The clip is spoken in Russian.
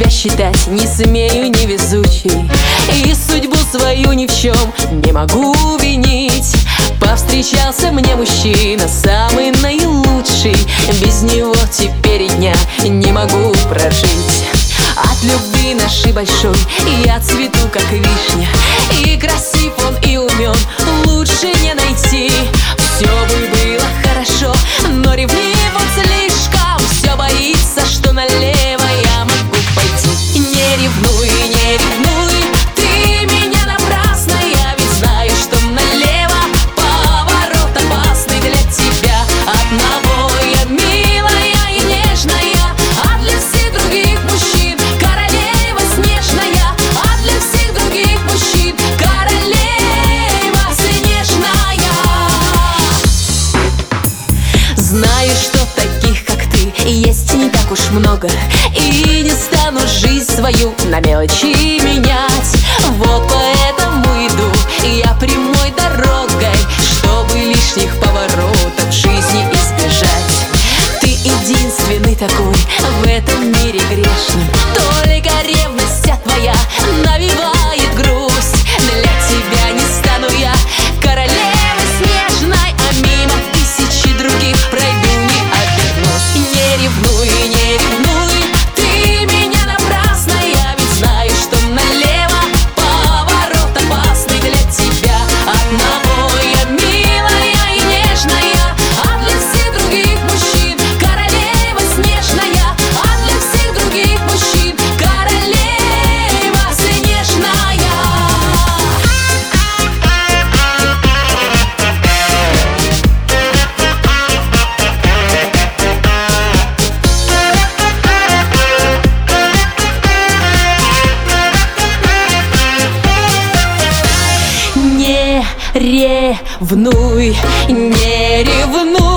себя считать не смею невезучей, и судьбу свою ни в чем не могу винить. Повстречался мне мужчина самый наилучший, без него теперь и дня не могу прожить. От любви нашей большой я цвету, как вишня, и красив он, и умен, лучше не найти. Все бы было хорошо, но ревнив он слишком, все боится, что налево я могу пойти. Не ревнуй, не ревнуй, ты меня напрасно, я ведь знаю, что налево поворот опасный для тебя одного. Я милая и нежная, а для всех других мужчин королева снежная, а для всех других мужчин королева снежная. Знаю, что таких, как ты, есть не так уж много, и не стану жизнь свою на мелочи менять. Вот поэтому иду я прямой дорогой, чтобы лишних поворотов в жизни избежать. Ты единственный такой в этом мире грешном, только ревность твоя навевает грусть. Для тебя не стану я королевой снежной, а мимо тысячи других пройду, не обернусь. Не ревнуй, не ревнуй, ты меня напрасно, я ведь знаю, что налево поворот опасный для тебя одного. Я милая и нежная, а для всех других мужчин королева снежная, а для всех других мужчин королева снежная. Не ревнуй, не ревнуй.